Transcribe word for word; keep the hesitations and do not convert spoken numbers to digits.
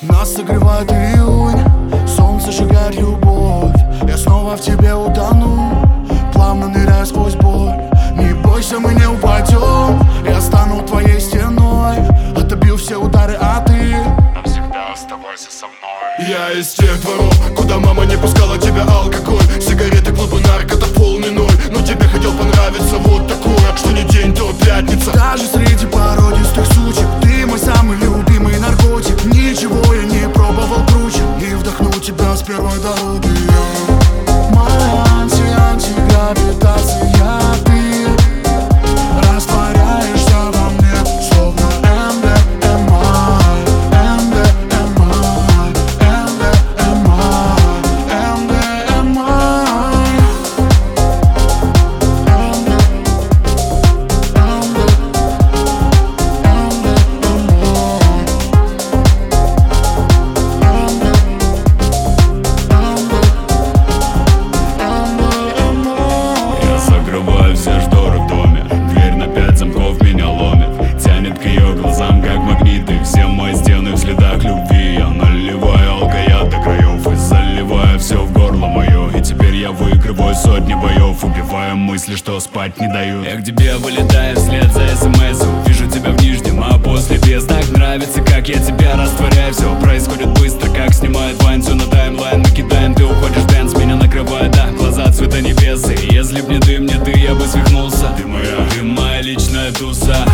Нас согревает июнь, солнце сжигает любовь. Я снова в тебе утону, плавно ныряя сквозь боль. Не бойся, мы не упадем, я стану твоей стеной. Отобью все удары, а ты навсегда оставайся со мной. Я из тех дворов, куда мама не пускала тебя алкоголь. Сигареты, клубы, нарко, это полный ноль. Но тебе хотел понравиться вот такое, что не день, то пятница. Даже среди породистых сучек ты мой самый любимый наркотик. Ничего я не пробовал круче, и вдохну тебя с первой дороги. Моя анти-антигравитация, ты растворяешься во мне, словно эм дэ эм эй, эм дэ эм эй, эм дэ эм эй, эм дэ эм эй, эм дэ, эм дэ, Я закрываю все шторы в доме, дверь на пять замков меня ломит. Тянет к ее глазам, как магниты. Все мои стены в следах любви. Я наливаю алкоголь до краев и заливаю все в горло мое. И теперь я выигрываю сотни боев, убиваю мысли, что спать не дают. Я к тебе вылетаю вслед за смс. Вижу тебя в нижнем, а после без. Так нравится, как я тебя растворяю. Все происходит быстро, как снимает вайн. Все на таймлайн мы кидаем, ты уходишь, дэнс меня накрывает, да, глаза цвета небес. И если б не ты, мне ты, я бы свихнулся. Ты моя, ты моя личная туса.